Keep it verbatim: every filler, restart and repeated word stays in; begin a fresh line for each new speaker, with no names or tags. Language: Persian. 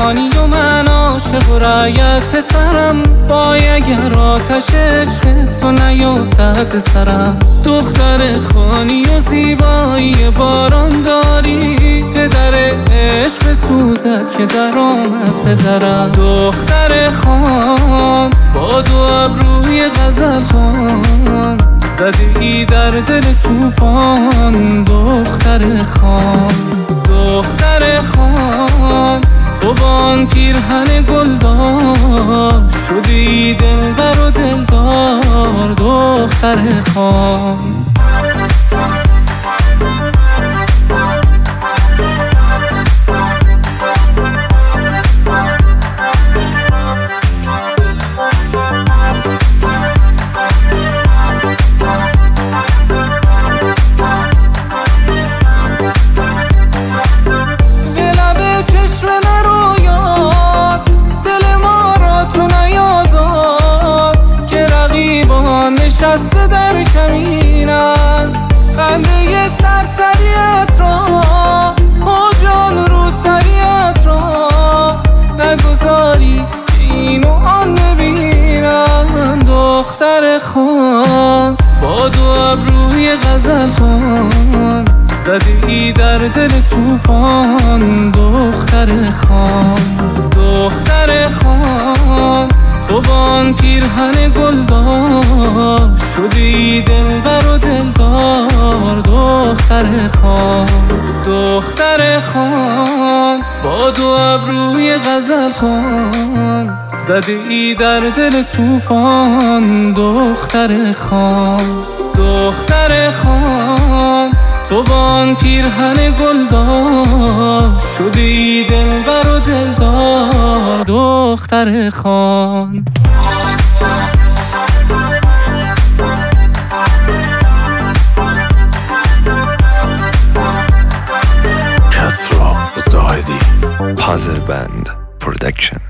خانی و من عاشق و رعیت پسرم، وای اگر آتش عشق تو نیفتد سرم. دختر خانی و زیبایی باران داری، پدر عشق سوزد که در آمد پدرم. دختر خان با دو ابروی غزل خوان، زده ای در دل طوفان. دختر خان دختر خان تو با آن پیرهن گلدار، شدی دلبر و دلدار. دختر خان نشسته در کمینم، خنده سرسریت را و جان رو سریت را نگذاری که اینو آن نبینم. دختر خان با دو ابروی غزل خوان، زده ای در دل طوفان. دختر خان دختر خان تو با آن پیرهن گلدار، شدی دلبر و دلدار. دختر خان دختر خان با دو ابروی غزل خوان، زده ای در دل طوفان. دختر خان دختر خان تو با آن پیرهن گلدار، شدی دلبر و دلدار. دختر خان
کسرا زاهدی، پازل بند پرودکشن.